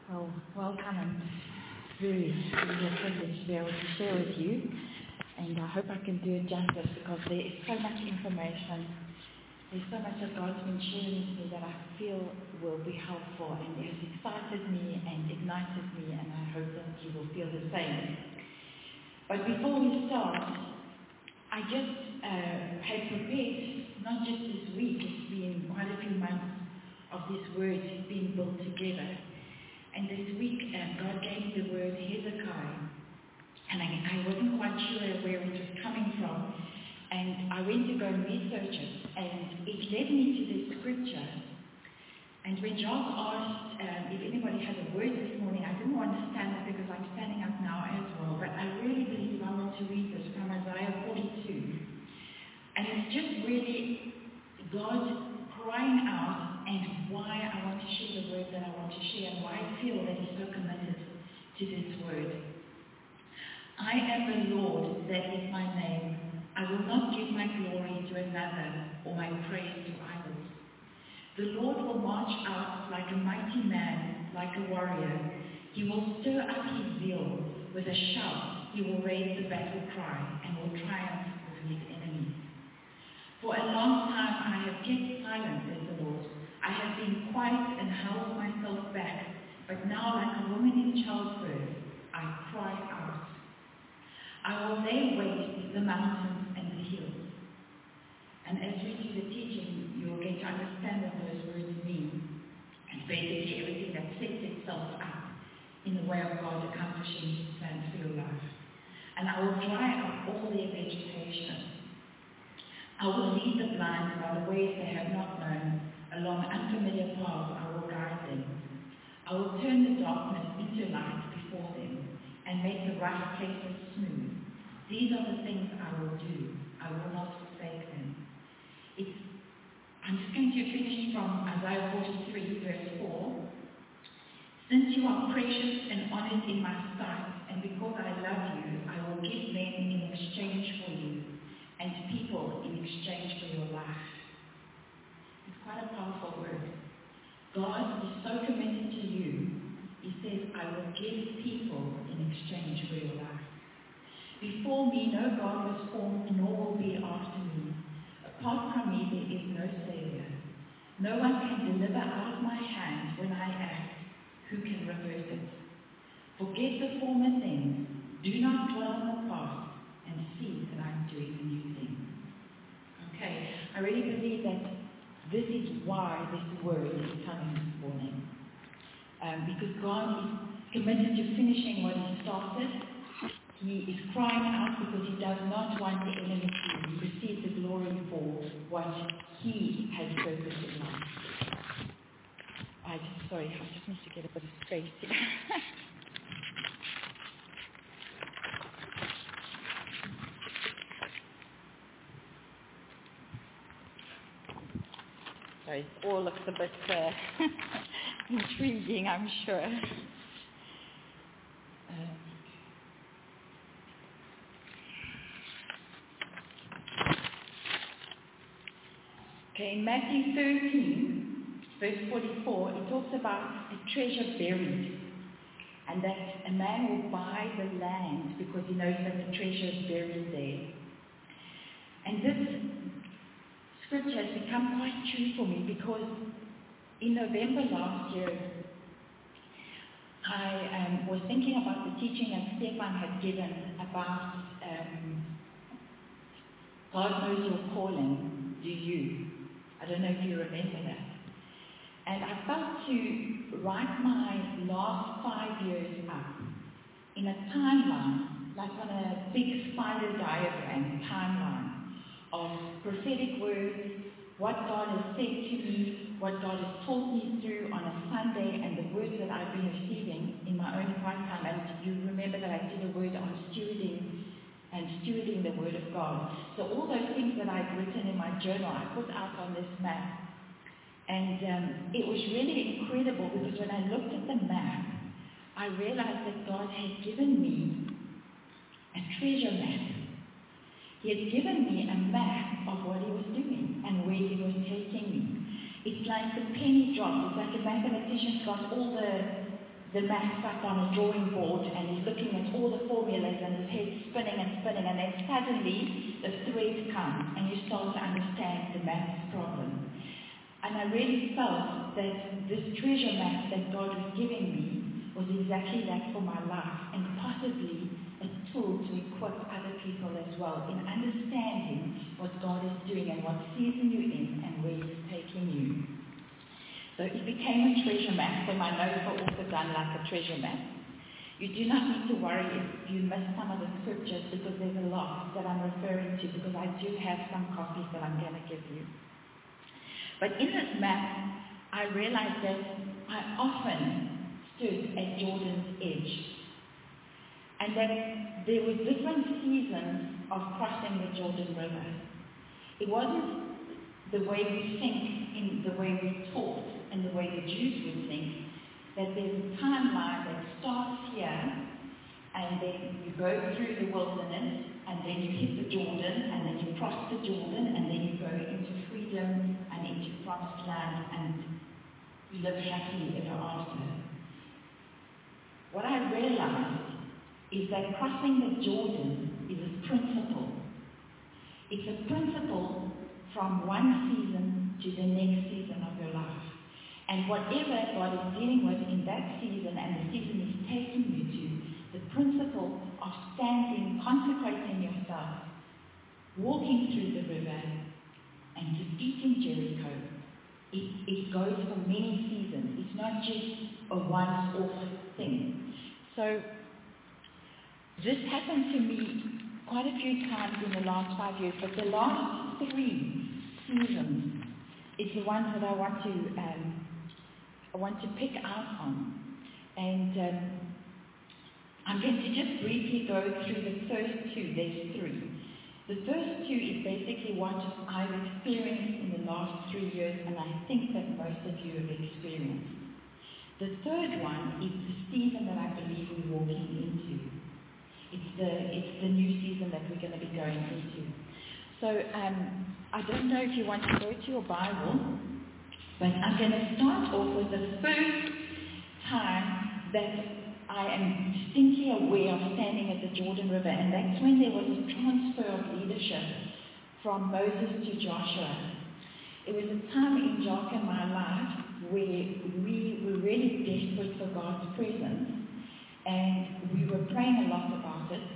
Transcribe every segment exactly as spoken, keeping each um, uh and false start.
Well, welcome and very, very a privilege to be able to share with you. And I hope I can do it justice because there is so much information. There's so much that God's been sharing with me that I feel will be helpful and it has excited me and ignited me, and I hope that you will feel the same. But before we start, I just uh, had prepared, not just this week, it's been quite a few months of this word being built together. And this week, um, God gave me the word Hezekiah, and I, I wasn't quite sure where it was coming from. And I went to go and research it, and it led me to this scripture. And when Josh asked um, if anybody had a word this morning, I didn't want to stand up because I'm standing up now as well. But I really believe I want to read this from Isaiah forty-two. And it's just really God crying out and why I want to share the word that I want to share and why I feel that He's so committed to this word. I am the Lord, that is my name. I will not give my glory to another or my praise to idols. The Lord will march out like a mighty man, like a warrior. He will stir up his zeal with a shout. He will raise the battle cry and will triumph over his enemies. For a long time I have kept silent, says the Lord. I have been quiet and held myself back, but now like a woman in childbirth, I cry out. I will lay waste the mountains and the hills. And as we do the teaching, you'll get to understand what those words mean. And basically everything that sets itself up in the way of God accomplishing His plans for your life. And I will dry up all their vegetation. I will lead the blind by the ways they have not known. Along unfamiliar paths I will guide them. I will turn the darkness into light before them and make the rough places smooth. These are the things I will do. I will not forsake them. It's, I'm just going to finish from Isaiah forty-three, verse four. Since you are precious and honored in my sight, and because I love you, I will give men in exchange for you, and people in exchange for your life. It's quite a powerful word. God is so committed to you, He says, I will give people in exchange for your life. Before me no God was formed, nor will be after me. Apart from me there is no Savior. No one can deliver out of my hand when I act. Who can reverse it? Forget the former things. Do not dwell on the past, and see that I am doing a new thing. Okay, I really believe that this is why this word is coming this morning. Um, because God is committed to finishing what He started. He is crying out because He does not want the enemy to receive the glory for what He has purposed in life. I just, sorry, I just need to get a bit of space here. So it all looks a bit uh, intriguing, I'm sure. Um, okay, in Matthew thirteen, verse forty-four, it talks about a treasure buried, and that a man will buy the land because he knows that the treasure is buried there. And this scripture has become quite true for me because in November last year, I um, was thinking about the teaching that Stefan had given about um, God knows your calling, do you? I don't know if you remember that. And I felt to write my last five years up in a timeline, like on a big spider diagram timeline of prophetic words, what God has said to me, what God has taught me through on a Sunday, and the words that I've been receiving in my own quiet time. And you remember that I did a word on stewarding and stewarding the Word of God. So all those things that I've written in my journal, I put out on this map. And um, it was really incredible because when I looked at the map, I realized that God had given me a treasure map. He had given me a map of what He was doing and where He was taking me. It's like the penny drop. It's like a mathematician's got all the the maths up on a drawing board and he's looking at all the formulas and his head's spinning and spinning, and then suddenly the thread comes and you start to understand the maths problem. And I really felt that this treasure map that God was giving me was exactly that for my life, and possibly a tool to equip other people as well in understanding what God is doing and what season you're in and where He's taking you. So it became a treasure map, so my notes are also done like a treasure map. You do not need to worry if you miss some of the scriptures, because there's a lot that I'm referring to, because I do have some copies that I'm going to give you. But in this map, I realized that I often stood at Jordan's edge, and that there were different seasons of crossing the Jordan River. It wasn't the way we think, in the way we taught, and the way the Jews would think, that there's a timeline that starts here, and then you go through the wilderness, and then you hit the Jordan, and then you cross the Jordan, and then you go into freedom and into promised land, and you live happily ever after. What I realized is that crossing the Jordan is a principle. It's a principle from one season to the next season of your life. And whatever God is dealing with in that season and the season He's taking you to, the principle of standing, consecrating yourself, walking through the river, and defeating Jericho, it, it goes for many seasons. It's not just a once-off thing. So this happened to me quite a few times in the last five years, but the last three seasons is the ones that I want to um, I want to pick out on. And um, I'm going to just briefly go through the first two. There's three. The first two is basically what I've experienced in the last three years, and I think that most of you have experienced. The third one is the season that I believe we're walking into. It's the, it's the new season that we're going to be going into. So um, I don't know if you want to go to your Bible, but I'm going to start off with the first time that I am distinctly aware of standing at the Jordan River, and that's when there was a transfer of leadership from Moses to Joshua. It was a time in Jock and my life where we were really desperate for God's presence, and we were praying a lot about it,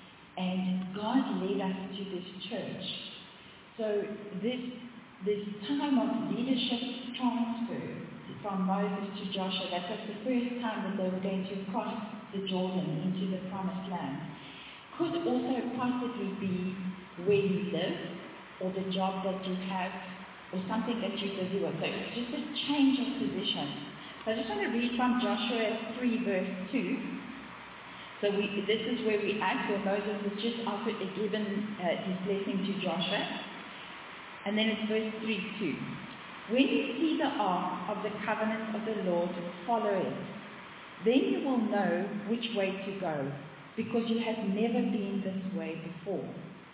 and God led us to this church. So this this time of leadership transfer from Moses to Joshua, that was the first time that they were going to cross the Jordan into the promised land, could also possibly be where you live, or the job that you have, or something that you're busy with. So it's just a change of position. So I just want to read from Joshua three verse two. So we, this is where we at, where Moses has just offered, given uh, his blessing to Joshua. And then it's verse three two. When you see the ark of the covenant of the Lord, follow it. Then you will know which way to go, because you have never been this way before.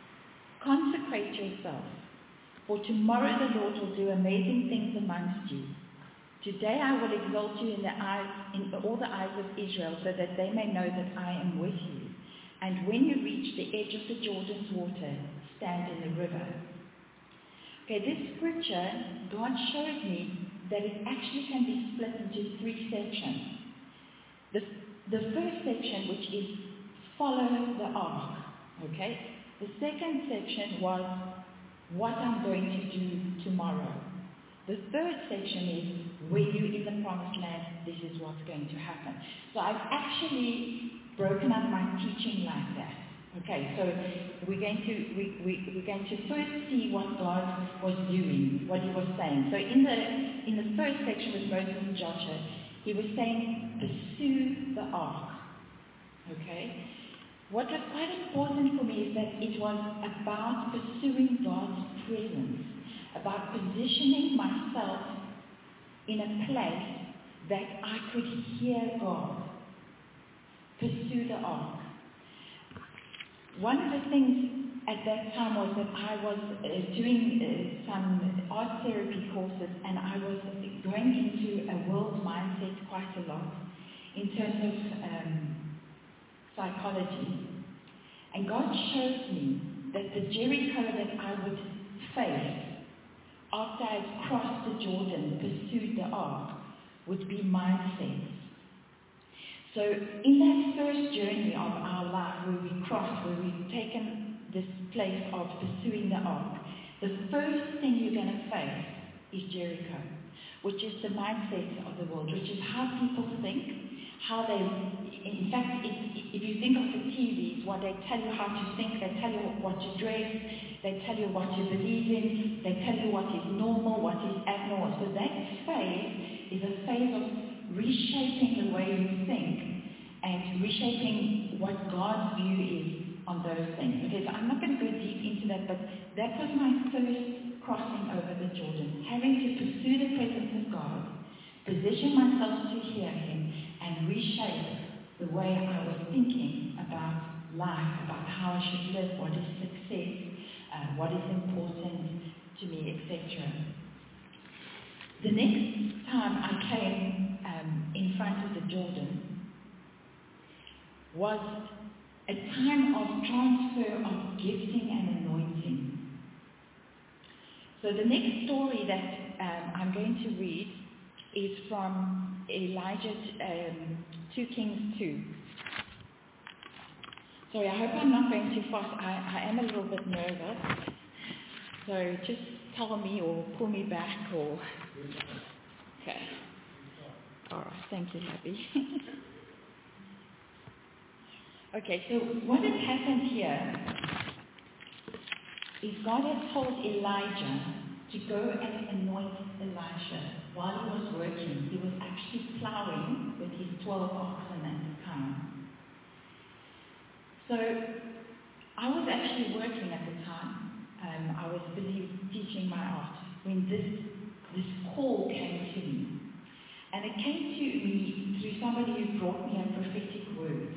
Consecrate yourself, for tomorrow the Lord will do amazing things amongst you. Today I will exalt you in the eyes, in all the eyes of Israel, so that they may know that I am with you. And when you reach the edge of the Jordan's water, stand in the river. Okay, this scripture, God showed me that it actually can be split into three sections. The, the first section, which is follow the ark, okay? The second section was what I'm going to do tomorrow. The third section is when you're in the promised land, this is what's going to happen. So I've actually broken up my teaching like that. Okay, so we're going to we, we, we're going to first see what God was doing, what He was saying. So in the in the first section with Moses and Joshua, He was saying, pursue the ark. Okay? What was quite important for me is that it was about pursuing God's presence, about positioning myself in a place that I could hear God. Pursue the ark. One of the things at that time was that I was uh, doing uh, some art therapy courses, and I was going into a world mindset quite a lot. in terms of um, psychology. And God showed me that the Jericho that I would face after I had crossed the Jordan, pursued the ark, would be mindset. So in that first journey of our life where we crossed, where we've taken this place of pursuing the ark, the first thing you're going to face is Jericho, which is the mindset of the world, which is how people think, how they, in fact, it, if you think of the T Vs, what they tell you how to think, they tell you what to dress, they tell you what to believe in, they tell you what is normal, what is abnormal. So that phase is a phase of reshaping the way you think and reshaping what God's view is on those things. Okay, so I'm not going to go deep into that, but that was my first crossing over the Jordan, having to pursue the presence of God, position myself to hear Him, and reshape the way I was thinking about life, about how I should live, what is success, uh, what is important to me, et cetera. The next time I came um, in front of the Jordan was a time of transfer of gifting and anointing. So the next story that um, I'm going to read is from Elijah, um, two Kings two. Sorry, I hope I'm not going too fast. I, I am a little bit nervous. So just tell me or pull me back or... Okay. All right, thank you, Abby. Okay, so what has happened here is God has told Elijah to go and anoint Elisha while he was working. He was actually plowing with his twelve oxen at the time. So I was actually working at the time. Um, I was busy teaching my art when this this call came to me. And it came to me through somebody who brought me a prophetic word.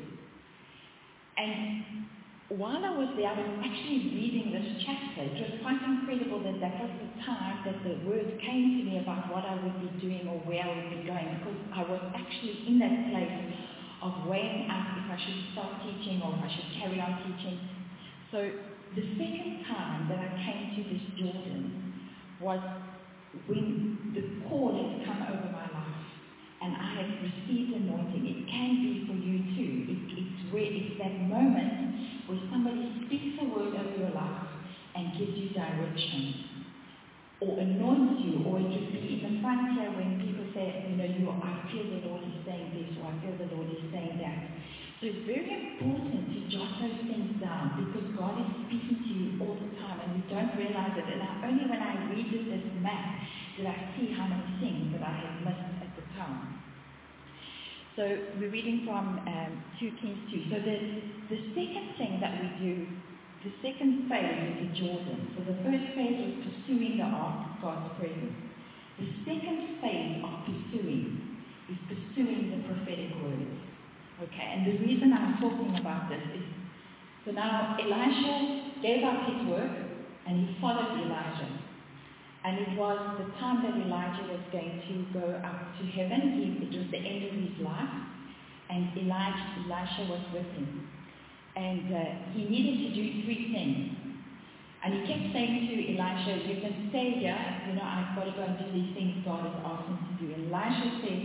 And while I was there, I was actually reading this chapter. It was quite incredible that that was the time that the word came to me about what I would be doing or where I would be going, because I was actually in that place of weighing out if I should start teaching or if I should carry on teaching. So the second time that I came to this Jordan was when the call had come over my life and I had received anointing. It can be for you too. It, it's where it's that moment where somebody speaks a word over your life and gives you direction, or anoints you, or it could be in the front here when people say, you know, you, I feel the Lord is saying this, or I feel the Lord is saying that. So it's very important to jot those things down, because God is speaking to you all the time and you don't realize it. And I, only when I read this, this map did I see how many things that I had missed at the time. So we're reading from um, two Kings two. So the, the second thing that we do, the second phase is the Jordan. So the first phase was pursuing the ark, God's presence. The second phase of pursuing is pursuing the prophetic word. Okay, and the reason I'm talking about this is, so now Elisha gave up his work and he followed Elijah. And it was the time that Elijah was going to go up to heaven. He, it was the end of his life, and Elijah, Elisha was with him. And uh, he needed to do three things. And he kept saying to Elisha, you can stay here, you know, I've got to go and do these things God has asked him to do. And Elisha said,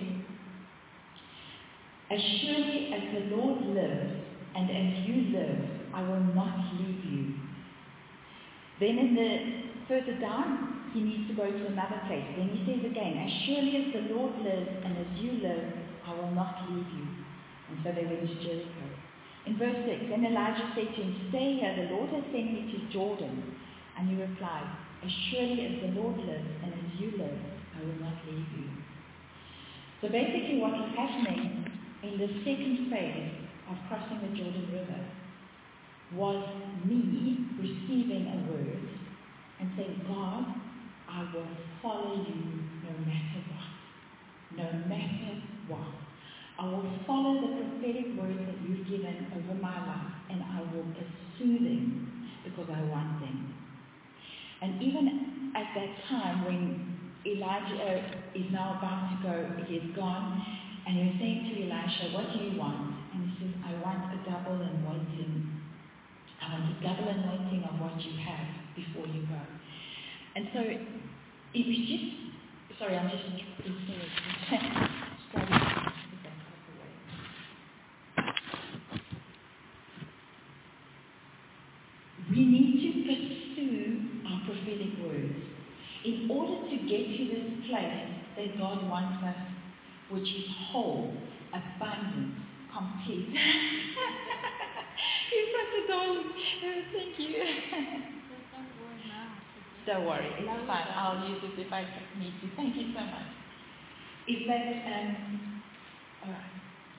as surely as the Lord lives, and as you live, I will not leave you. Then in the further down, he needs to go to another place. Then he says again, as surely as the Lord lives, and as you live, I will not leave you. And so they went to Jericho. In verse six, then Elijah said to him, stay here, the Lord has sent me to Jordan. And he replied, as surely as the Lord lives, and as you live, I will not leave you. So basically what was happening in the second phase of crossing the Jordan River was me receiving a word and saying, God, I will follow you no matter what. No matter what. I will follow the prophetic words that you've given over my life, and I will pursue them because I want them. And even at that time when Elijah is now about to go, he is gone, and he was saying to Elisha, Elisha, what do you want? And he says, I want a double anointing. I want a double anointing of what you have before you go. And so it was just, sorry, I'm just we need to pursue our prophetic words in order to get to this place that God wants us, which is whole, abundant, complete. You're such a darling. Oh, thank you. Don't worry, it's fine. I'll use it if I need to. Thank you so much. Is that, um, all right.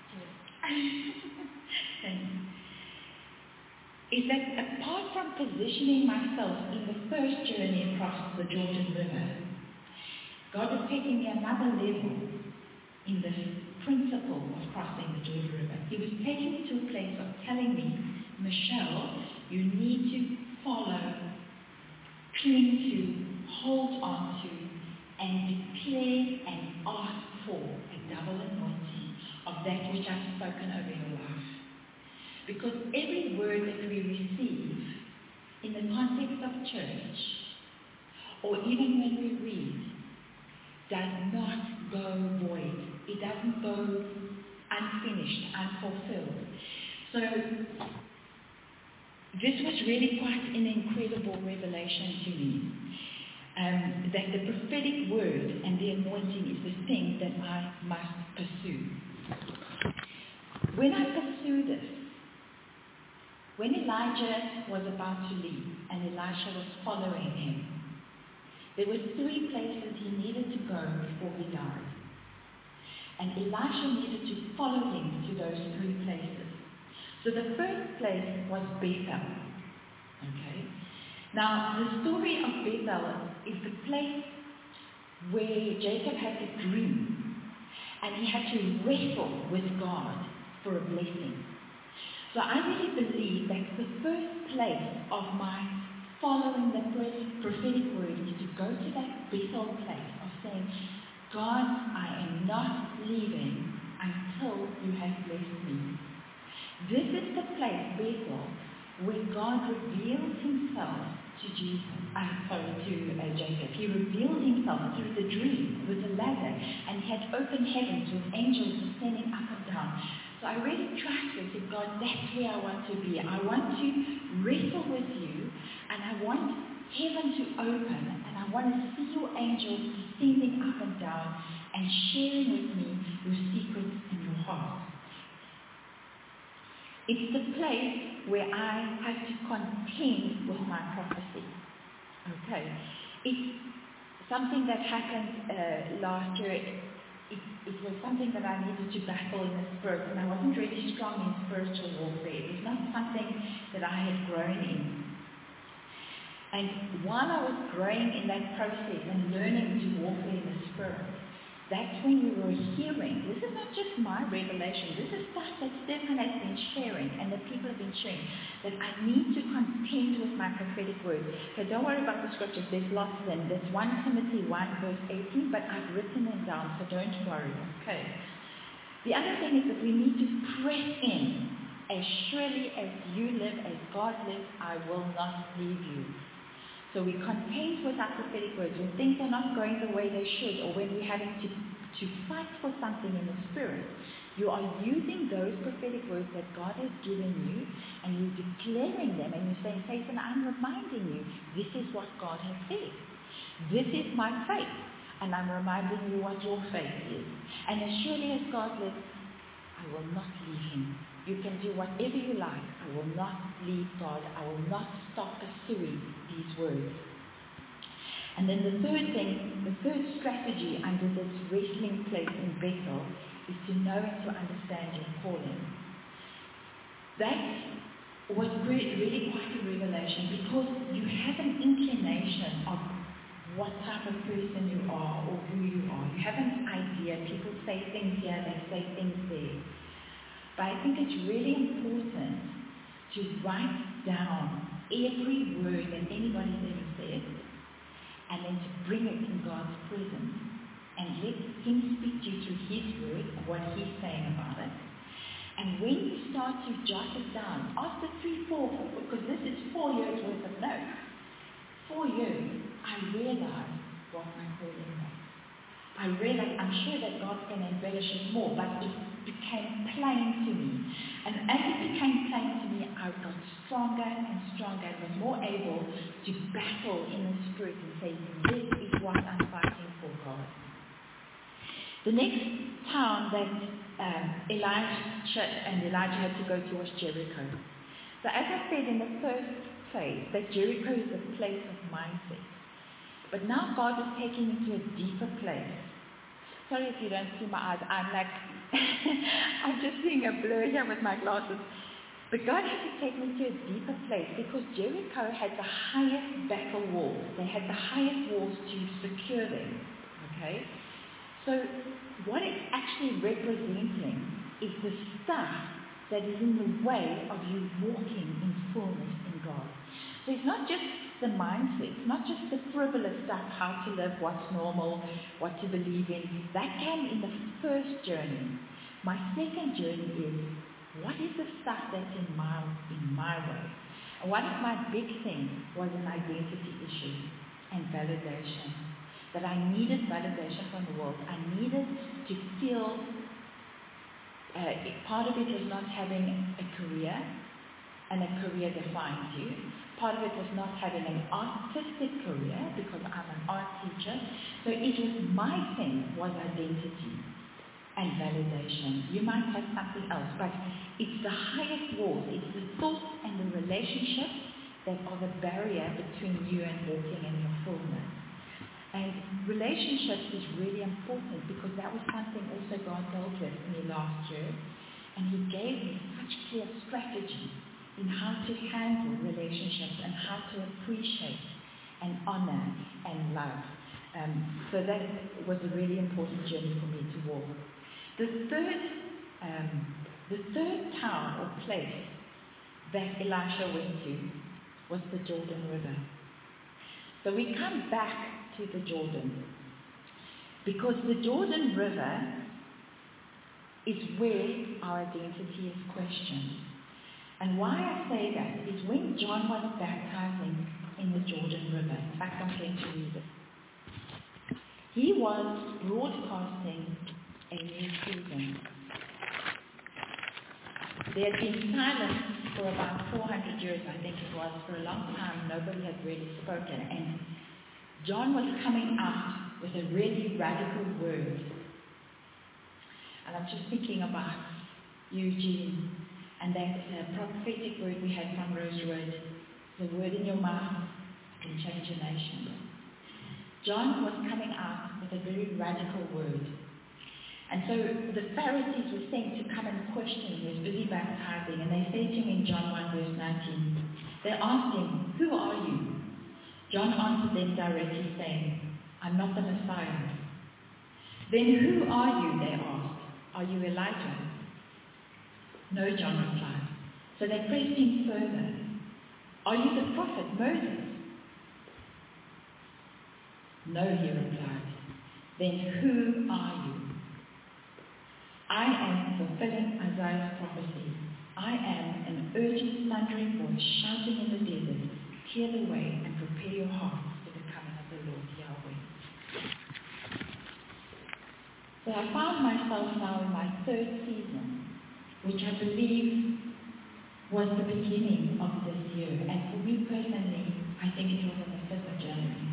Thank you. Is that apart from positioning myself in the first journey across the Jordan River, God is taking me another level in this principle of crossing the Jordan River. He was taking me to a place of telling me, Michelle, you need to follow, cling to, hold on to, and declare and ask for a double anointing of that which I've spoken over your life. Because every word that we receive in the context of church, or even when we read, does not go void. It doesn't go unfinished, unfulfilled. So this was really quite an incredible revelation to me. Um, that the prophetic word and the anointing is the thing that I must pursue. When I pursue this, when Elijah was about to leave and Elisha was following him, there were three places he needed to go before he died. And Elisha needed to follow him to those three places. So the first place was Bethel. Okay? Now, the story of Bethel is the place where Jacob had a dream and he had to wrestle with God for a blessing. So I really believe that the first place of my following the prophetic word is to go to that Bethel place of saying, God, I am not leaving until you have blessed me. This is the place, Bethel, where God revealed himself to Jesus, uh, sorry, to uh, Jacob. He revealed himself through the dream with a ladder, and he had open heavens with angels descending up and down. So I really trusted that God, that's where I want to be. I want to wrestle with you, and I want heaven to open, and I want to see your angels descending up and down and sharing with me your secrets and your heart. It's the place where I have to contend with my prophecy. Okay. It's something that happened uh, last year. It, it was something that I needed to battle in the spirit, and I wasn't really strong in spiritual warfare. It was not something that I had grown in. And while I was growing in that process and learning to warfare in the spirit, that's when we were hearing, this is not just my revelation, this is stuff that Stephen has been sharing and that people have been sharing, that I need to contend with my prophetic word. So don't worry about the scriptures, there's lots of them. There's First Timothy one verse eighteen, but I've written them down, so don't worry, okay? The other thing is that we need to press in. As surely as you live, as God lives, I will not leave you. So we contend with our prophetic words when things are not going the way they should, or when we're having to, to fight for something in the spirit. You are using those prophetic words that God has given you, and you're declaring them, and you're saying, Satan, I'm reminding you, this is what God has said. This is my faith, and I'm reminding you what your faith is. And as surely as God lives, I will not leave him. You can do whatever you like. I will not leave God. I will not stop pursuing these words. And then the third thing, the third strategy under this wrestling place in Bethel is to know and to understand your calling. That was really quite a revelation, because you have an inclination of what type of person you are or who you are. You have an idea. People say things here, they say things there. But I think it's really important to write down every word that anybody's ever said, and then to bring it in God's presence and let him speak to you through his word, what he's saying about it. And when you start to jot it down, after three, four, because this is four years worth of notes, four years, I realized what my calling was. I realized, I'm sure that God's going to embellish it more, but it became plain to me. And as it became plain to me, I got stronger and stronger and was more able to battle in the Spirit and say, this is what I'm fighting for, God. The next town that um, Elisha and Elijah had to go to was Jericho. So as I said in the first phase, that Jericho is a place of mindset. But now God is taking me to a deeper place. Sorry if you don't see my eyes. I'm like, I'm just seeing a blur here with my glasses. But God had to take me to a deeper place because Jericho had the highest battle walls. They had the highest walls to secure them. Okay? So what it's actually representing is the stuff that is in the way of you walking in fullness in God. So it's not just the mindset, it's not just the frivolous stuff, how to live, what's normal, what to believe in. That came in the first journey. My second journey is, what is the stuff that's in my, in my way? And one of my big things was an identity issue and validation. That I needed validation from the world. I needed to feel, uh, it, part of it was not having a career, and a career defines you. Part of it was not having an artistic career, because I'm an art teacher. So it was, my thing was identity and validation. You might have something else, but it's the highest walls. It's the thoughts and the relationships that are the barrier between you and walking in your fullness. And relationships is really important because that was something also God dealt with me last year. And He gave me such clear strategies in how to handle relationships and how to appreciate and honor and love. Um, so that was a really important journey for me to walk. The third, um, the third town or place that Elisha went to was the Jordan River. So we come back to the Jordan because the Jordan River is where our identity is questioned. And why I say that is when John was baptizing in the Jordan River, in fact I'm going to read it, he was broadcasting a new season. There had been silence for about four hundred years, I think it was. For a long time, nobody had really spoken. And John was coming out with a really radical word. And I'm just thinking about Eugene and that uh, prophetic word we had from Rose Road. The word in your mouth can change a nation. John was coming out with a very radical word. And so the Pharisees were sent to come and question him. He was busy baptizing. And they said to him in John one verse nineteen, they asked him, who are you? John answered them directly saying, I'm not the Messiah. Then who are you? They asked. Are you Elijah? No, John replied. So they pressed him further. Are you the prophet Moses? No, he replied. Then who are you? I am fulfilling Isaiah's prophecy. I am an urgent thundering voice shouting in the desert, clear the way and prepare your hearts for the coming of the Lord Yahweh. So I found myself now in my third season, which I believe was the beginning of this year. And for me personally, I think it was on the fifth of January.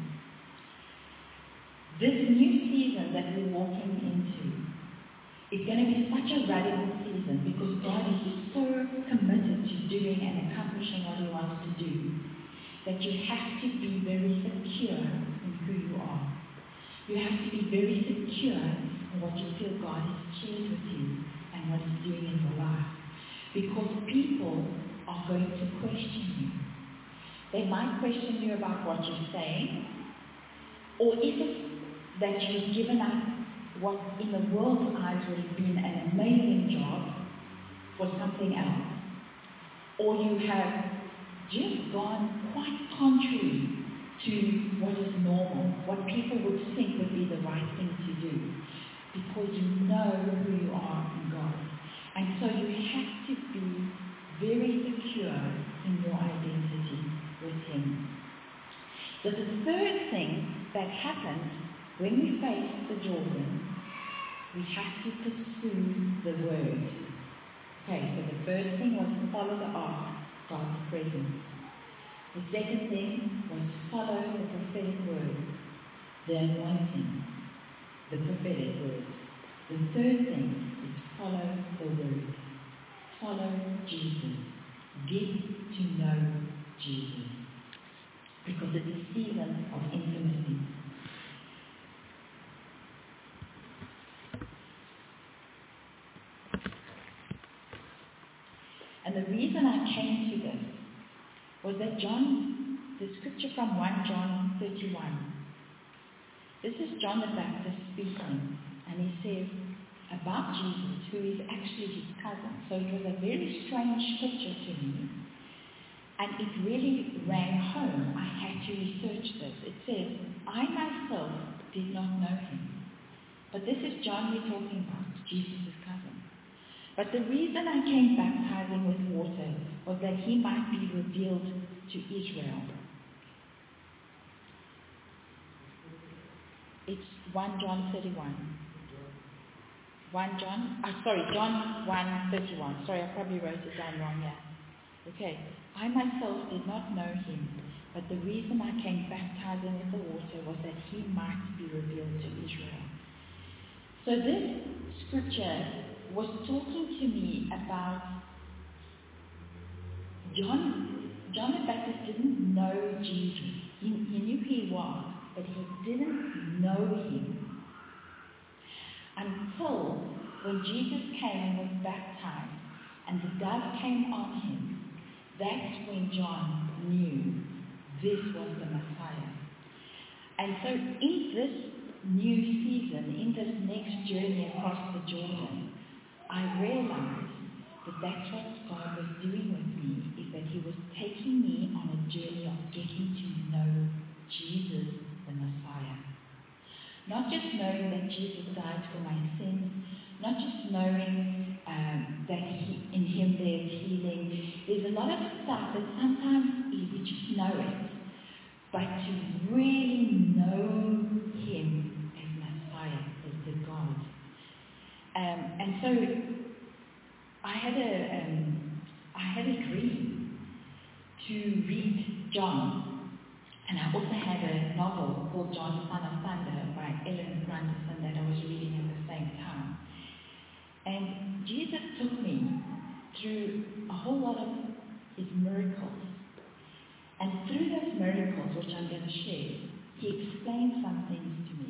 This new season that we're walking into, it's going to be such a radical season because God is so committed to doing and accomplishing what He wants to do that you have to be very secure in who you are. You have to be very secure in what you feel God has shared with you and what He's doing in your life. Because people are going to question you. They might question you about what you're saying, or if it's that you've given up what in the world's eyes would have been an amazing job for something else. Or you have just gone quite contrary to what is normal, what people would think would be the right thing to do, because you know who you are in God. And so you have So the third thing that happens when we face the Jordan, we have to pursue the word. Okay, so the first thing was follow the ark, God's presence. The second thing was follow the prophetic word, the anointing, the prophetic word. The third thing is follow the word. Follow Jesus. Get to know Jesus. Because it's a season of intimacy. And the reason I came to this was that John, the scripture from First John thirty-one, this is John the Baptist speaking, and he says about Jesus, who is actually his cousin. So it was a very strange scripture to me, and it really rang home. I had to research this. It says, I myself did not know him. But this is John we're talking about, Jesus' cousin. But the reason I came baptizing with water was that he might be revealed to Israel. It's First John thirty-one. First John, uh, sorry, John one thirty-one. Sorry, I probably wrote it down wrong here. Okay, I myself did not know him, but the reason I came baptizing with the water was that he might be revealed to Israel. So this scripture was talking to me about John. John the Baptist didn't know Jesus. He, he knew who he was, but he didn't know him until when Jesus came and was baptized and the dove came on him. That's when John knew this was the Messiah. And so in this new season, in this next journey across the Jordan, I realized that that's what God was doing with me, is that he was taking me on a journey of getting to know Jesus, the Messiah. Not just knowing that Jesus died for my sins, not just knowing um, that he, in him there's healing. There's a lot of stuff that sometimes we just know it, but to really know him as Messiah, as the God. Um, and so I had a um, I had a dream to read John, and I also had a novel called John, Son of Thunder by Ellen Grunderson that I was reading at the same time. And Jesus took me through a whole lot of his miracles. And through those miracles, which I'm going to share, he explained some things to me.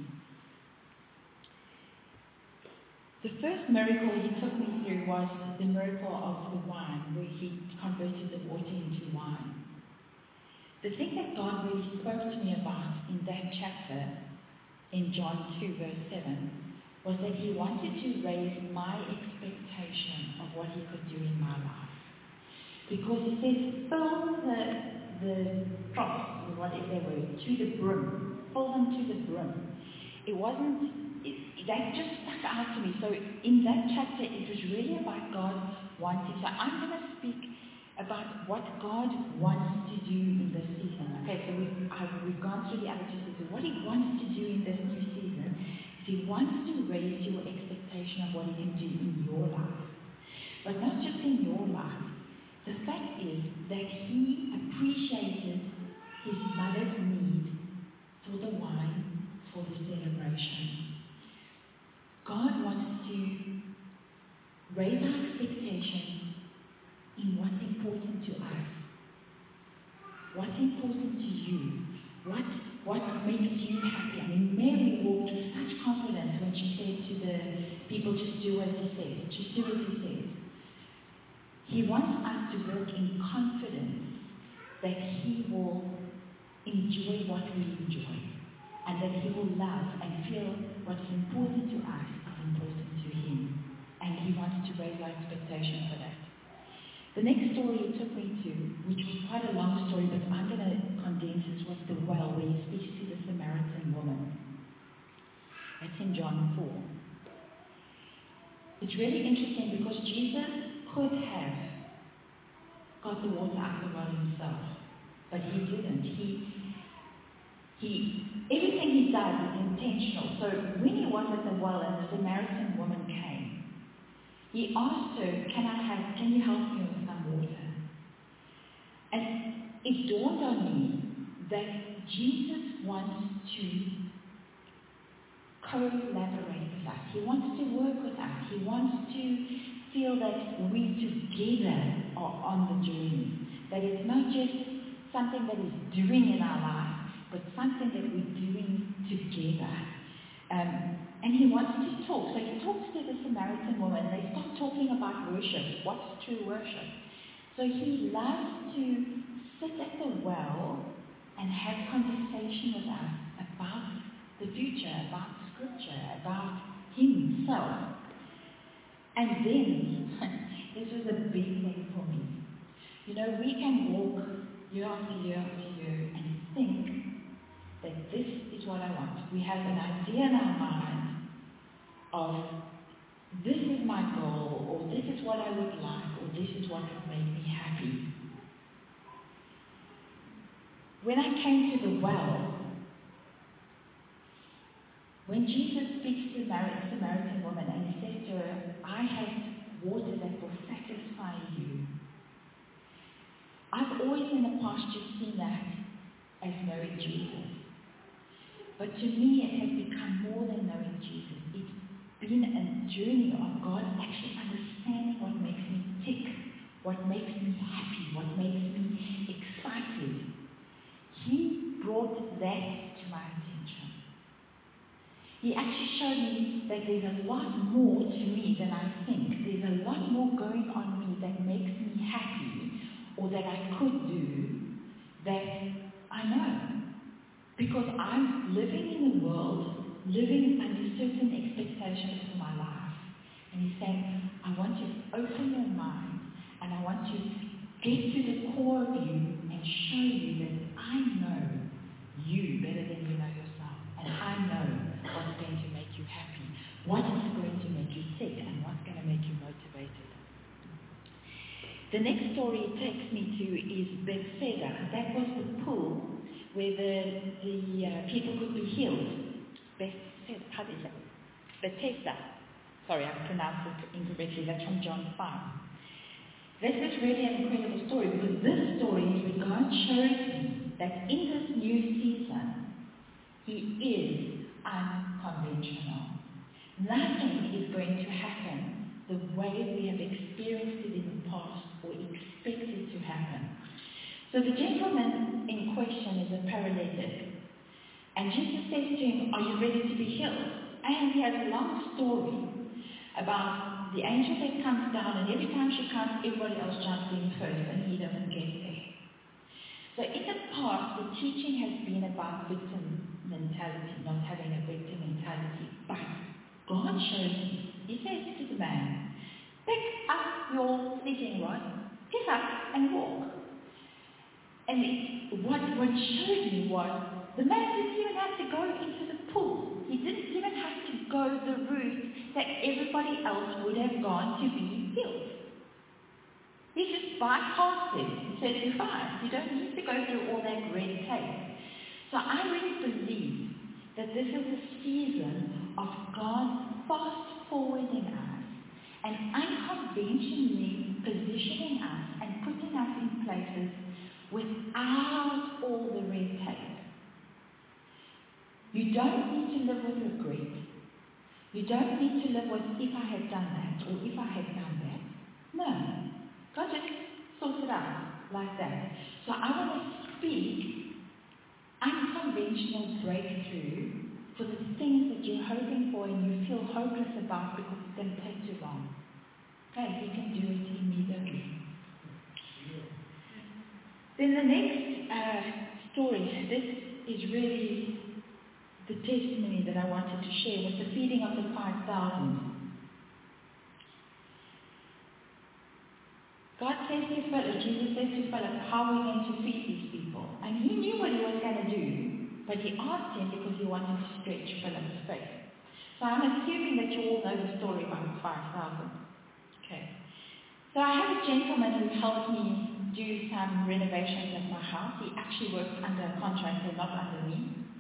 The first miracle he took me through was the miracle of the wine, where he converted the water into wine. The thing that God really spoke to me about in that chapter, in John two, verse seven, was that he wanted to raise my expectation of what he could do in my life. Because he says, fill the, the troughs, or whatever they were, to the brim. Fill them to the brim. It wasn't, it, that just stuck out to me. So in that chapter, it was really about God wanting. So I'm going to speak about what God wants to do in this season. Okay, so we've, I've, we've gone through the other two seasons. What he wants to do in this new season is he wants to raise your expectation of what he can do in your life. But not just in your life. The fact is that he appreciated his mother's need for the wine, for the celebration. God wants to raise our expectations in what's important to us. What's important to you? What, what makes you happy? I mean, Mary walked with such confidence when she said to the people, just do as he says, just do as he says. He wants us to walk in confidence that he will enjoy what we enjoy, and that he will love and feel what is important to us is important to him. And he wants to raise our expectation for that. The next story he took me to, which was quite a long story, but I'm going to condense it, was the well, where he speaks to the Samaritan woman. That's in John four. It's really interesting because Jesus could have got the water out of the well himself, but he didn't. He He, everything he does is intentional. So when he was at the well and the Samaritan woman came, he asked her, can I have, can you help me with some water? And it dawned on me that Jesus wants to collaborate with us. He wants to work with us. He wants to feel that we together are on the journey. That it's not just something that he's doing in our lives, but something that we're doing together. Um, and he wants to talk. So he talks to the Samaritan woman. They start talking about worship. What's true worship? So he loves to sit at the well and have conversation with us about the future, about scripture, about himself. And then, this was a big thing for me. You know, we can walk year after year after year and think that this is what I want. We have an idea in our mind of this is my goal, or this is what I would like, or this is what would make me happy. When I came to the well, when Jesus speaks to the Samaritan woman and he says to her, I have water that will satisfy you. I've always in the past just seen that as knowing Jesus. But to me it has become more than knowing Jesus. It's been a journey of God actually understanding what makes me tick, what makes me happy, what makes me excited. He brought that to my attention. He actually showed me that there's a lot more to me than I think. There's a lot more going on me that makes me happy, or that I could do, that I know. Because I'm living in the world, living under certain expectations for my life. And he's saying, I want you to open your mind, and I want you to get to the core of you and show you that I know you better than you know yourself. And I know what's going to make you happy, what is going to make you tick, and what's going to make you motivated. The next story it takes me to is Bethesda. That was the pool where the, the uh, people could be healed. Bethesda, how do you say? Bethesda. Sorry, I pronounced it incorrectly. That's from John five. This is really an incredible story, because this story is where God shows me that in this new season, he is unconventional. Nothing is going to happen the way we have experienced it in the past or expect it to happen. So the gentleman in question is a paralytic. And Jesus says to him, are you ready to be healed? And he has a long story about the angel that comes down, and every time she comes, everybody else jumps in first, and he doesn't get there. So in the past, the teaching has been about victim mentality, not having a victim mentality. But God shows me. He says to the man, pick up your sleeping rod, get up and walk. And it, what, what showed me was, the man didn't even have to go into the pool. He didn't even have to go the route that everybody else would have gone to be healed. He just bypassed it. He said, you're fine. You don't need to go through all that red tape. So I really believe that this is a season of God fast-forwarding us and unconventionally positioning us and putting us in places without all the red tape. You don't need to live with regret. You don't need to live with, if I had done that, or if I had done that. No. God just sorts it out like that. So I want to speak unconventional breakthrough for the things that you're hoping for and you feel hopeless about because it's going to take too long. Okay, He can do it immediately. Then the next uh, story, this is really the testimony that I wanted to share, was the feeding of the five thousand. God says to Philip, Jesus says to Philip, how are we going to feed these people? And he knew what he was going to do, but he asked him because he wanted to stretch Philip's faith. So I'm assuming that you all know the story about the five thousand. Okay. So I have a gentleman who helped me do some renovations at my house. He actually works under a contractor, not under me.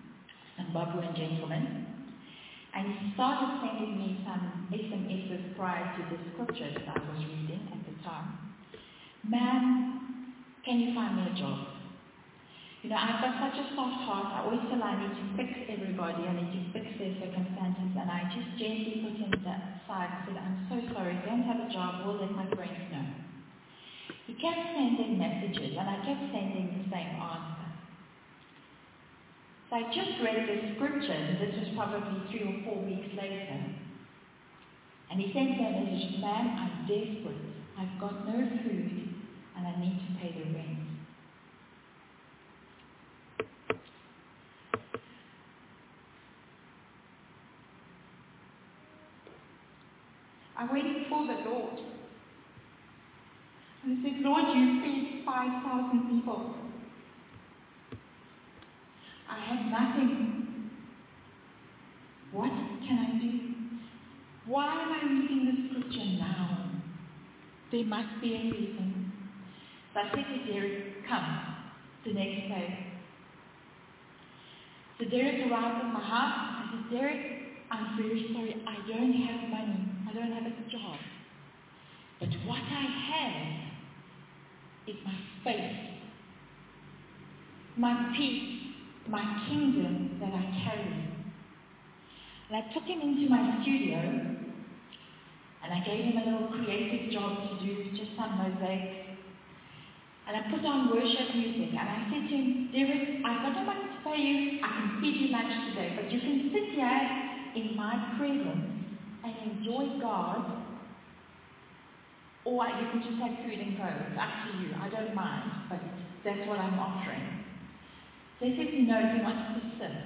Zimbabwean gentleman. And he started sending me some S M Ses prior to the scripture that I was reading at the time. Ma'am, can you find me a job? You know, I've got such a soft heart. I always feel I need to fix everybody. I need to fix their circumstances. And I just gently put him aside and said, I'm so sorry, don't have a job. We'll let my friends know. He kept sending messages, and I kept sending the same answer. So I just read the scripture, and this was probably three or four weeks later. And he sent me a message, ma'am, I'm desperate. I've got no food, and I need to pay the rent. I went before the Lord. And I said, Lord, you feed five thousand people. I have nothing. What can I do? Why am I reading the scripture now? There must be a reason. So I said to Derek, come, the next day. So Derek arrived at my house. I said, Derek, I'm very sorry, I don't have money. I don't have a job. But what I have is my faith, my peace, my kingdom that I carry. And I took him into my studio, and I gave him a little creative job to do, just some mosaics. And I put on worship music, and I said to him, Derek, I've got no money to pay you. I can feed you lunch today, but you can sit here in my presence and enjoy God, or you can just have food and clothes. It's up to you. I don't mind, but that's what I'm offering. So he said, no, he wants to sit.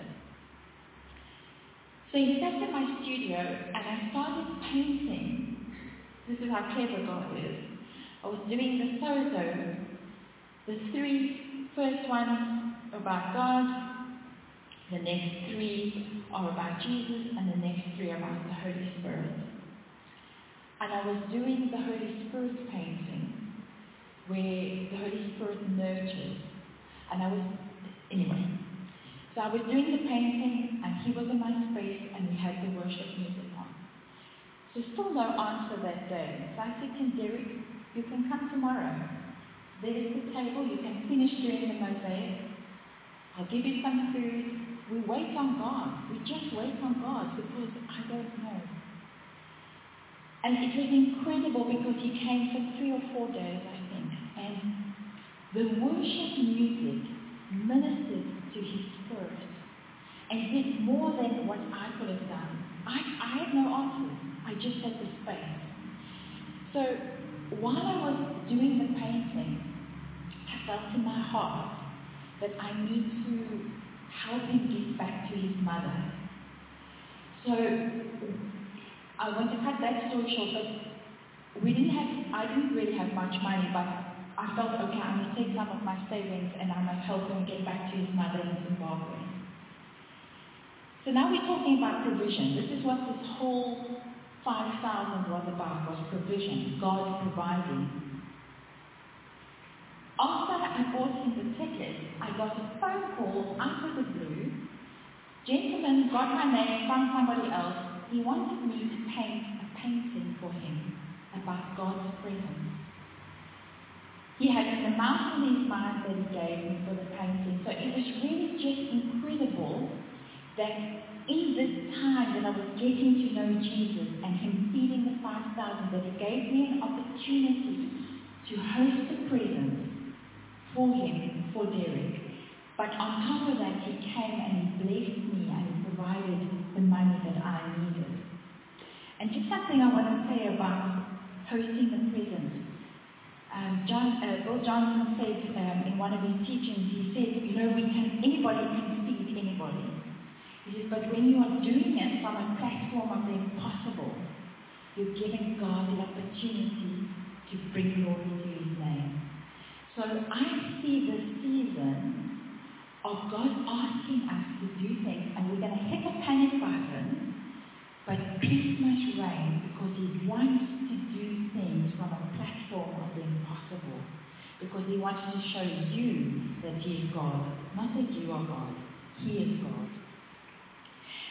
So he sat in my studio, and I started painting. This is how clever God is. I was doing the sozo. The three first ones about God, the next three are about Jesus, and the next three are about the Holy Spirit. And I was doing the Holy Spirit painting, where the Holy Spirit nurtures. And I was, anyway. So I was doing the painting, and he was in my space, and we had the worship music on. So still no answer that day. So I said to him, Derek, you can come tomorrow. There is the table, you can finish doing the mosaic. I'll give you some food. We wait on God. We just wait on God because I don't know. And it was incredible because he came for three or four days, I think. And the worship music ministered to his spirit and did more than what I could have done. I, I had no answers. I just had the space. So while I was doing the painting, I felt in my heart that I need to help him get back to his mother. So I want to cut that story short, but we didn't have, I didn't really have much money, but I felt, okay, I must take some of my savings and I must help him get back to his mother in Zimbabwe. So now we're talking about provision. This is what this whole five thousand was about, was provision, God providing. After I bought him the ticket, I got a phone call out of the blue. Gentleman got my name from somebody else. He wanted me to paint a painting for him about God's presence. He had an amount in his mind that he gave me for the painting. So it was really just incredible that in this time that I was getting to know Jesus and him feeding the five thousand, that he gave me an opportunity to host the presence for him, for Derek. But on top of that, he came and he blessed me and he provided the money that I needed. And just something I want to say about hosting the presence. Um, John, uh, Bill Johnson said um, in one of his teachings, he said, you know, we can, anybody can feed anybody. He says, but when you are doing it from a platform of the impossible, you're giving God the opportunity to bring glory to his name. So I see this season of God asking us to do things, and we're going to hit a panic button, but peace must reign because he wants to do things from a platform of the impossible, because he wants to show you that he is God, not that you are God. He is God.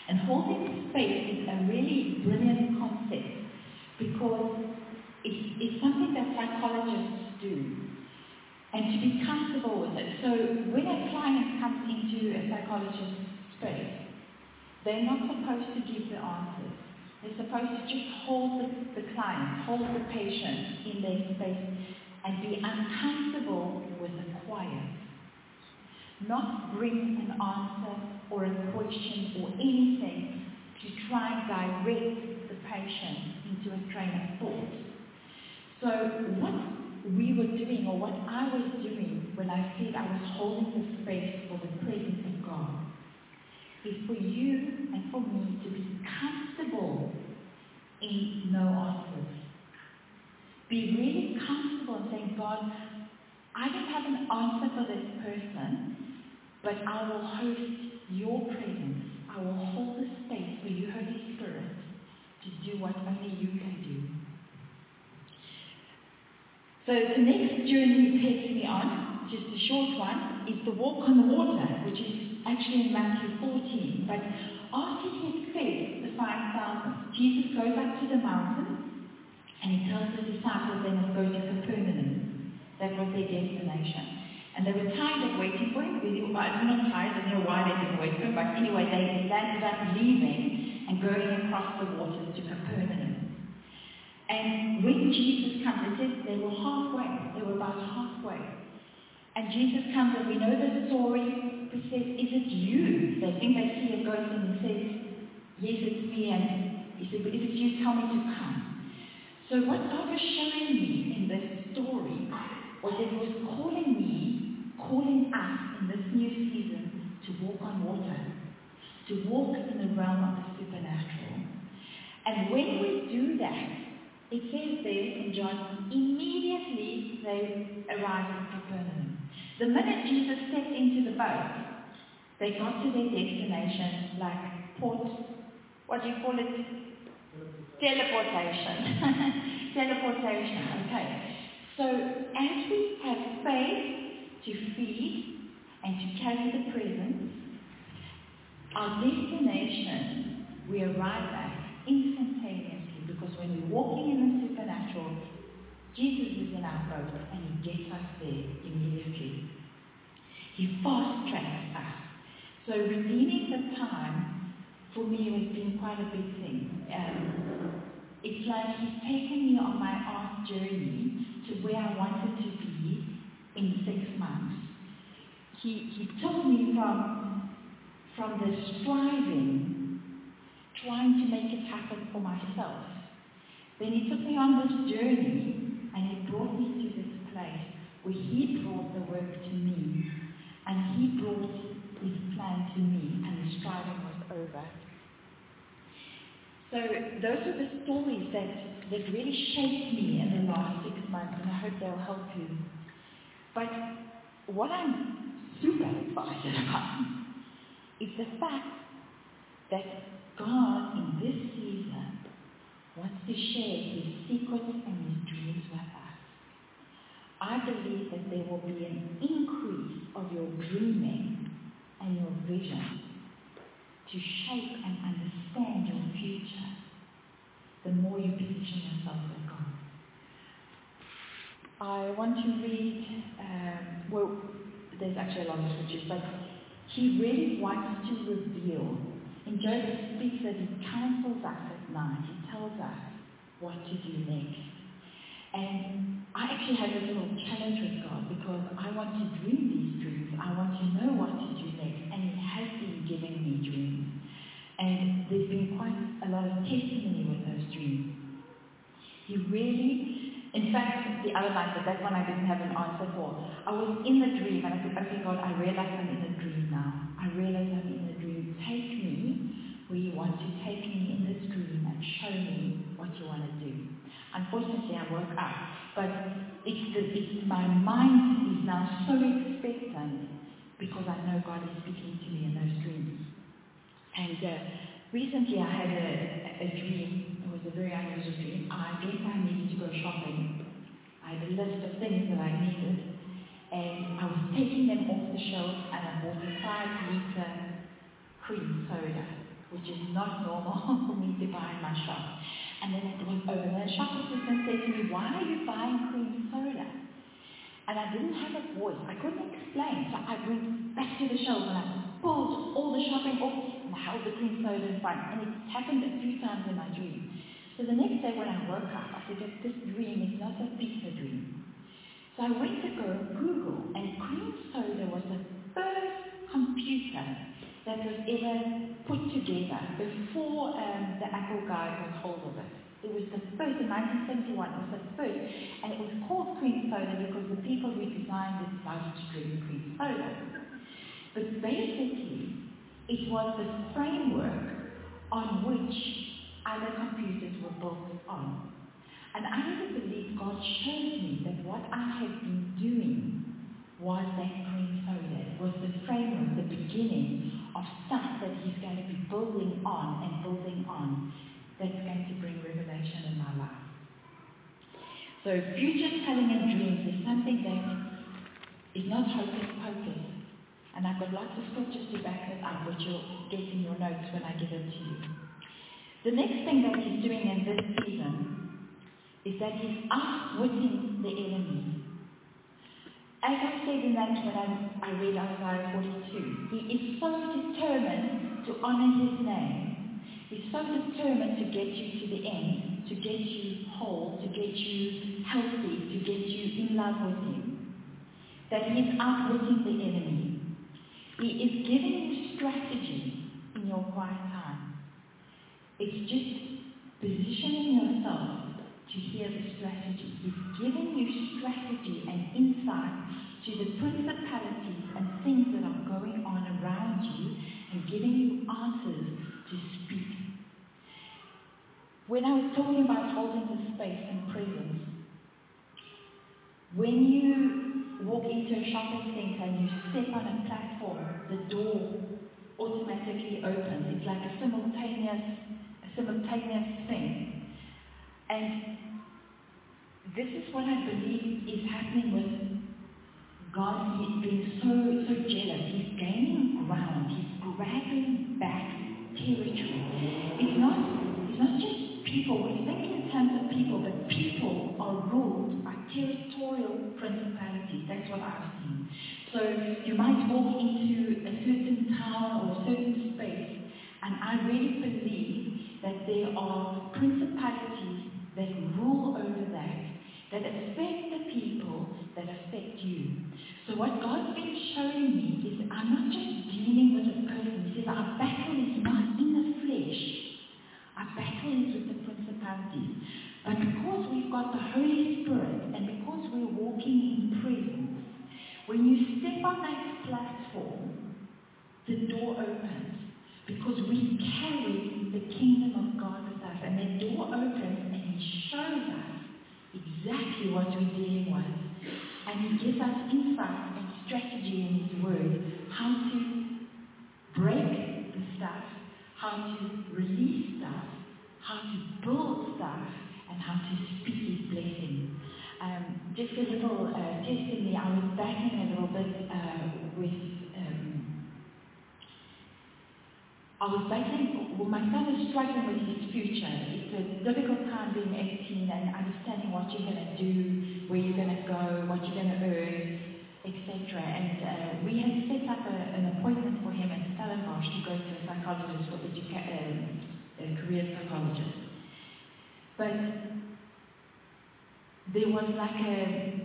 And holding space is a really brilliant concept because it's, it's something that psychologists do, and to be comfortable with it. So when a client comes into a psychologist's space, they're not supposed to give the answers. They're supposed to just hold the, the client, hold the patient in their space and be uncomfortable with the quiet. Not bring an answer or a question or anything to try and direct the patient into a train of thought. So what we were doing, or what I was doing when I said I was holding the space for the presence of God, is for you and for me to be comfortable in no answers. Be really comfortable in saying, God, I don't have an answer for this person, but I will host your presence. I will hold the space for you, Holy Spirit, to do what only you can do. So the next journey he takes me on, just a short one, is the walk on the water, which is actually in Matthew fourteen. But after he had fed the five thousand, Jesus goes up to the mountain and he tells the disciples they must go to Capernaum. That was their destination. And they were tired of waiting for him. Really, well, I'm not tired, I don't know why they didn't wait for him, but anyway, they landed up leaving and going across the waters to Capernaum. And when Jesus comes, it says they were halfway. They were about halfway. And Jesus comes, and we know the story. He says, is it you? They think they see a ghost, and he says, yes, it's me. And he said, but if it's you, tell me to come. So what God was showing me in this story was that he was calling me, calling us in this new season to walk on water, to walk in the realm of the supernatural. And when we do that, it says there in John, immediately they arrived at Capernaum. The minute Jesus stepped into the boat, they got to their destination like port, what do you call it? Teleportation. Teleportation, okay. So as we have faith to feed and to carry the presence, our destination we arrive at instantaneously. Because when we're walking in the supernatural, Jesus is in our boat and he gets us there immediately. He fast tracks us. So redeeming the time, for me, has been quite a big thing. Um, it's like he's taken me on my art journey to where I wanted to be in six months. He, he took me from, from the striving, trying to make it happen for myself. Then he took me on this journey and he brought me to this place where he brought the work to me and he brought his plan to me and the striving was over. So those are the stories that, that really shaped me in the last six months and I hope they'll help you. But what I'm super excited about is the fact that God in this season wants to share his secrets and his dreams with us. I believe that there will be an increase of your dreaming and your vision to shape and understand your future the more you position yourself with God. I want to read, um, well, there's actually a lot of scriptures, but he really wants to reveal. In Job, he speaks that he counsels us at night. He tells us what to do next. And I actually had a little challenge with God because I want to dream these dreams. I want to know what to do next. And he has been giving me dreams. And there's been quite a lot of testimony with those dreams. He really, in fact, the other night, but that one I didn't have an answer for. I was in the dream and I said, okay, God, I realize I'm in a dream now. I realize I'm in a dream. Take me where you want to take me in this dream and show me what you want to do. Unfortunately, I woke up, but it's, the, it's my mind is now so expectant because I know God is speaking to me in those dreams. And uh, recently I had a, a dream. It was a very unusual dream. I guess I needed to go shopping. I had a list of things that I needed. And I was taking them off the shelf and I bought a five litre cream soda. which is not normal for me to buy in my shop. And then it was over. The shop assistant said to me, "Why are you buying cream soda?" And I didn't have a voice. I couldn't explain. So I went back to the shelf and I pulled all the shopping off and I held the cream soda in front. And it happened a few times in my dream. So the next day when I woke up, I said, "This dream is not a pizza dream." So I went to go Google, and cream soda was the first computer that was ever put together before um, the Apple guy got hold of it. It was the first, in nineteen seventy-one, it was the first, and it was called cream soda because the people who designed it loved to drink cream soda. But basically, it was the framework on which other computers were built on. And I really believe God showed me that what I had been doing was that cream soda. It was the framework, the beginning of stuff that He's going to be building on and building on, that's going to bring revelation in my life. So future telling and dreams is something that is not hocus pocus. And I've got lots of scriptures to back it up, which you'll get in your notes when I give it to you. The next thing that He's doing in this season is that He's outwitting the enemy. As I said in that when I, I read Isaiah forty-two, He is so determined to honor His name. He's so determined to get you to the end, to get you whole, to get you healthy, to get you in love with Him, that He is outwitting the enemy. He is giving you strategy in your quiet time. It's just positioning yourself to hear the strategy. He's giving you strategy and insight to the principalities and things that are going on around you and giving you answers to speak. When I was talking about holding the space and presence, when you walk into a shopping center and you step on a platform, the door automatically opens. It's like a simultaneous, a simultaneous thing. And this is what I believe is happening with God. He's being so, so jealous. He's gaining ground. He's grabbing back territory. It's not, it's not just people. We think in terms of people, but people are ruled by territorial principalities. That's what I've seen. So you might walk into a certain town or a certain space, and I really believe that there are principalities that rule over that, that affect the people, that affect you. So what God's been showing me is I'm not just dealing with a person. He says our battle is not in the flesh. Our battle is with the principalities. But because we've got the Holy Spirit and because we're walking in presence, when you step on that platform, the door opens. Because we carry the kingdom of God with us. And the door opens and He shows us exactly what we're dealing with. And He gives us insight and strategy in His Word, how to break the stuff, how to release stuff, how to build stuff, and how to speak His blessing. Um, just a little uh, testimony. I was battling a little bit uh, with I was battling, well, my son is struggling with his future. It's a difficult time being eighteen and understanding what you're going to do, where you're going to go, what you're going to earn, et cetera. And uh, we had set up a, an appointment for him at Stellenbosch to go to a psychologist or educa- um, a career psychologist. But there was like a,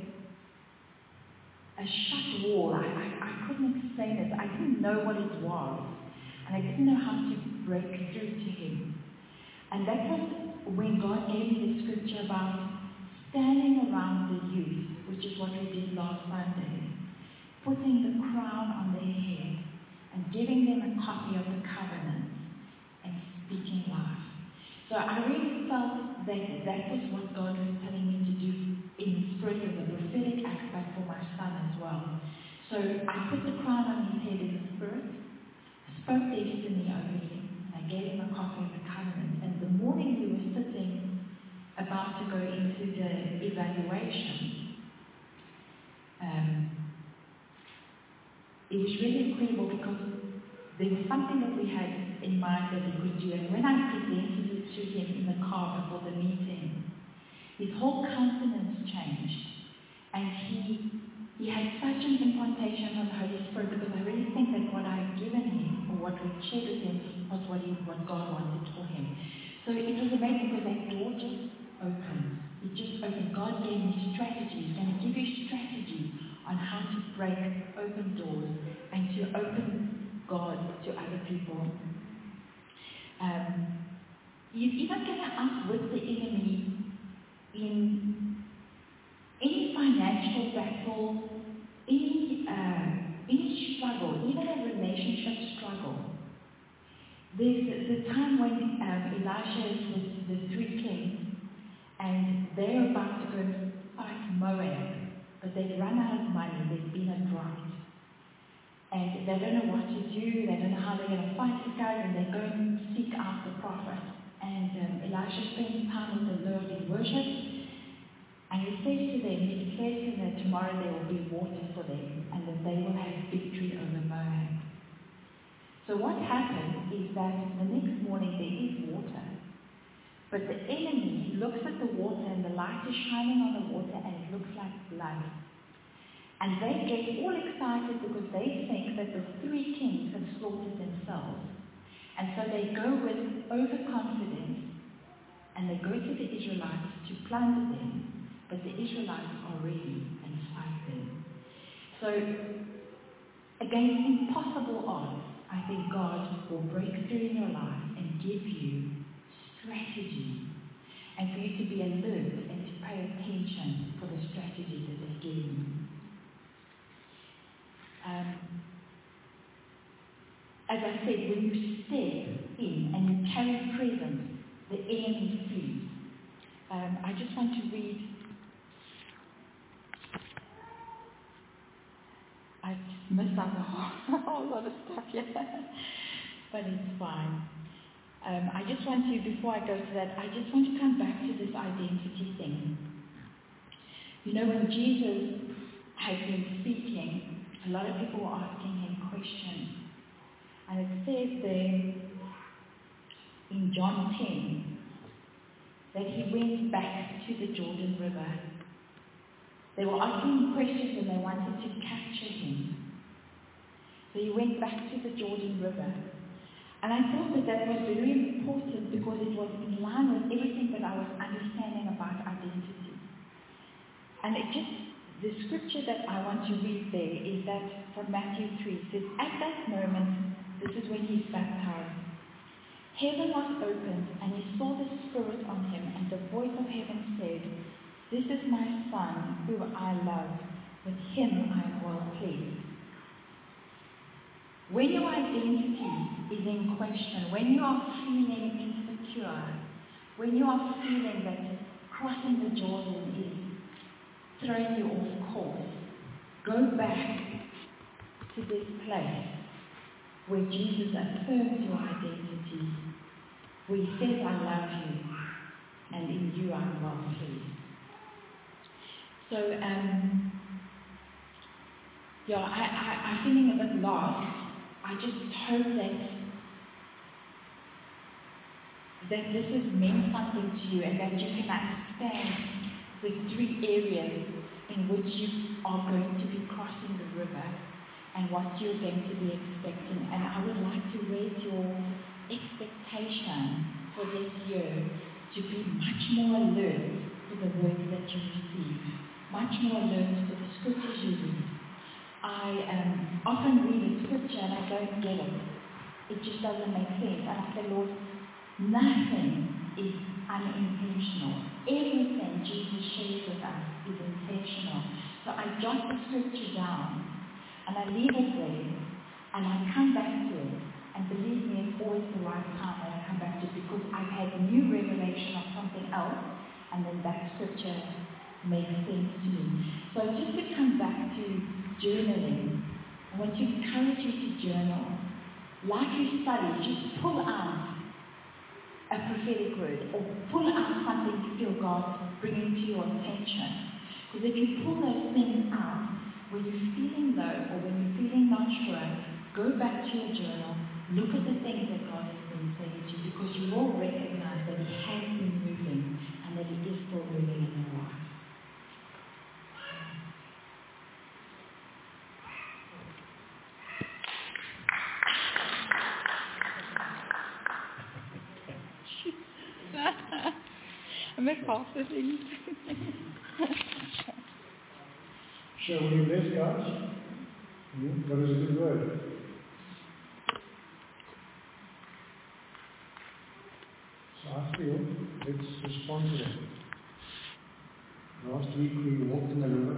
a shut wall. I, I, I couldn't explain it. I didn't know what it was. And I didn't know how to break through to Him. And that was when God gave me the scripture about standing around the youth, which is what we did last Sunday, putting the crown on their head and giving them a copy of the covenant and speaking life. So I really felt that that was what God was telling me to do in the spirit of the prophetic aspect for my son as well. So I put the crown on his head in the spirit, spoke destiny over him, and I gave him a copy of the covenant. And the morning we were sitting about to go into the evaluation, um, it was really incredible because there was something that we had in mind that he could do. And when I presented it to him in the car before the meeting, his whole countenance changed. And he he had such an implantation from the Holy Spirit, because I really think that what I've given him, or what we shared with him, was what, he, what God wanted for him. So it was amazing, because that door just opened. It just opened. God gave me strategy. He's going to give you strategy on how to break open doors and to open God to other people. Um, he's even going to outwit the enemy in any financial battle, any uh, any struggle, even a relationship struggle. There's the time when um, Elisha is with the three kings, and they're about to go fight Moab, but they've run out of money. There's been a drought, and they don't know what to do. They don't know how they're going to fight this guy, and they go and seek out the prophet. And um, Elisha spends time with the Lord in worship. And he says to them, he declares to them that tomorrow there will be water for them, and that they will have victory over Moab. So what happens is that the next morning there is water, but the enemy looks at the water, and the light is shining on the water, and it looks like blood. And they get all excited, because they think that the three kings have slaughtered themselves. And so they go with overconfidence, and they go to the Israelites to plunder them. But the Israelites are ready and fight them. So, against impossible odds, I think God will break through in your life and give you strategy, and for you to be alert and to pay attention for the strategy that is given you. Um, as I said, when you step in and you carry presence, the enemy flees. Um, I just want to read. I just missed out a whole, a whole lot of stuff here, but it's fine. Um, I just want to, before I go to that, I just want to come back to this identity thing. You know, when Jesus had been speaking, a lot of people were asking him questions. And it says there in John ten that he went back to the Jordan River. They were asking him questions and they wanted to capture him. So he went back to the Jordan River. And I thought that that was very important, because it was in line with everything that I was understanding about identity. And it just, the scripture that I want to read there is that from Matthew three. It says, at that moment, this is when he's baptized, heaven was opened, and he saw the Spirit on him, and the voice of heaven said, this is my Son, who I love. With him I am well pleased. When your identity is in question, when you are feeling insecure, when you are feeling that crossing the Jordan is throwing you off course, go back to this place where Jesus affirms your identity, where he says, I love you, and in you I am well pleased. So, um, yeah, I, I, I'm feeling a bit lost. I just hope that that this has meant something to you, and that you can understand the three areas in which you are going to be crossing the river and what you're going to be expecting. And I would like to raise your expectation for this year to be much more alert for the words that you receive, much more alert for the scriptures you read. I um, often read a scripture and I don't get it. It just doesn't make sense. And I say, Lord, nothing is unintentional. Everything Jesus shares with us is intentional. So I jot the scripture down and I leave it there and I come back to it. And believe me, it's always the right time that I come back to it, because I've had a new revelation of something else, and then that scripture makes sense to me. So just to come back to journaling, I want to encourage you to journal. Like you study, just pull out a prophetic word, or pull out something you feel God bringing to your attention. Because if you pull those things out when you're feeling low or when you're feeling not sure, Go back to your journal, look at the things that God has been saying to you, because you will recognize that He has been moving and that He is still moving in your life. I missed half the things. Shall we bless God? Mm, that is a good word. So I feel let's respond to that. Last week we walked in the river.